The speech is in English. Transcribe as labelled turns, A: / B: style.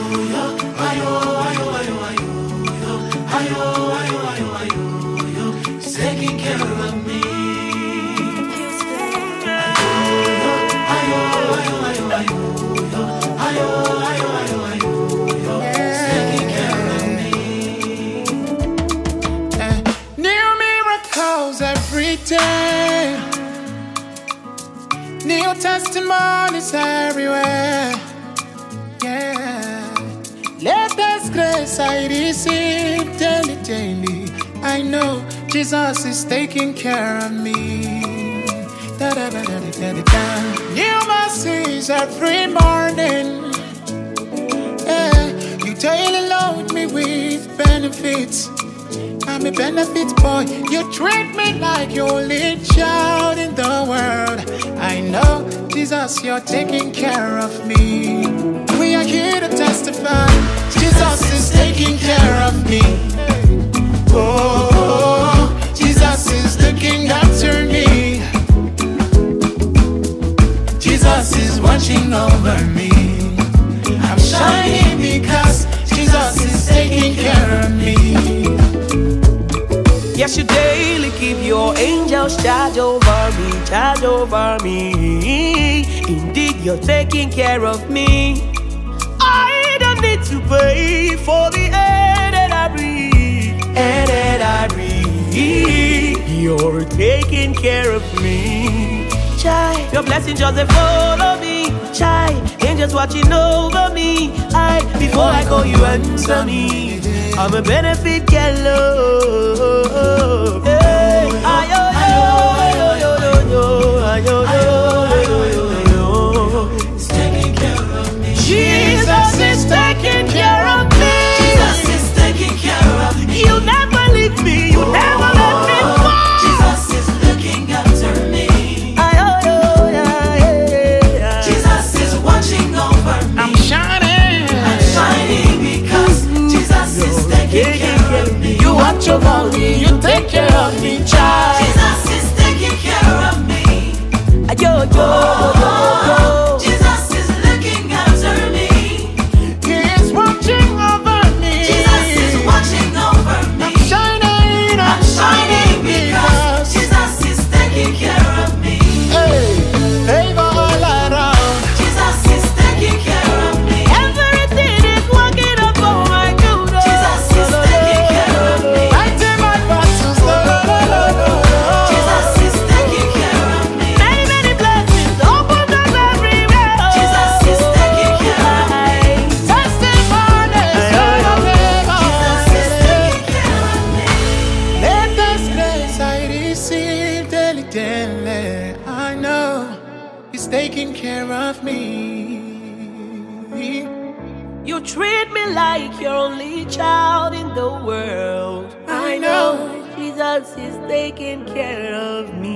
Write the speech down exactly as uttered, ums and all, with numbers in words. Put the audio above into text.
A: ayo, ayo, ayo, ayo, ayo, ayo, ayo, ayo, he's taking care of me. Ayo, ayo, ayo, ayo, ayo, ayo, ayo, ayo, ayo, he's taking care of me.
B: Uh, new miracles every day. New testimonies everywhere. Yeah. Latest grace I receive daily, daily. I know Jesus is taking care of me. Da, da, da, da, da, da, da. New mercies every morning. Yeah. You daily load me with benefits. I'm a benefit boy. You treat me like your only child in the world. I know, Jesus, you're taking care of me. We are here to testify. Jesus is taking care of me. Oh, Jesus is looking after me. Jesus is watching over me. I'm shining because Jesus is taking care of me.
C: Yes, you daily keep your angels charge over me, charge over me. Indeed, you're taking care of me. I don't need to pay for the air that I breathe, air that I breathe. You're taking care of me. Chai, your blessings just they follow me. Chai, angels watching over me. I, before I call you, answer me. I'm a benefit gallo. Hey, ayo, ayo, ayo, ayo, ayo, ayo, ayo, ayo.
A: He's taking care of me.
C: Jesus is taking care of me.
A: Jesus is taking care of me.
C: You never leave me. You never let me fall.
A: Jesus is looking after me.
C: Ayo, ayo, ayo.
A: Jesus is watching over me.
B: I'm shining.
A: I'm shining because Jesus is taking care of me.
B: You watch over me. You take care of me, child.
A: Jesus is taking care of me.
C: Ayo, ayo, ayo.
A: Jesus is looking after me.
B: He is watching over me.
A: Jesus is watching over me.
B: I'm shining.
A: I'm shining because Jesus is taking care of me.
B: Hey, favor all around.
A: Jesus is taking care of me.
C: Everything is working up for my good.
A: Jesus is taking care of me.
B: Fighting my battles. No, no, no, no, no.
A: Jesus is taking care of me.
C: Many, many blessings open up everywhere.
A: Jesus is taking care of me.
B: Testimonies.
A: Jesus is taking care of me.
B: Latest grace I receive daily, daily. I know He's taking care of me.
C: You treat me like your only child in the world.
B: I know.
C: Jesus is taking care of me.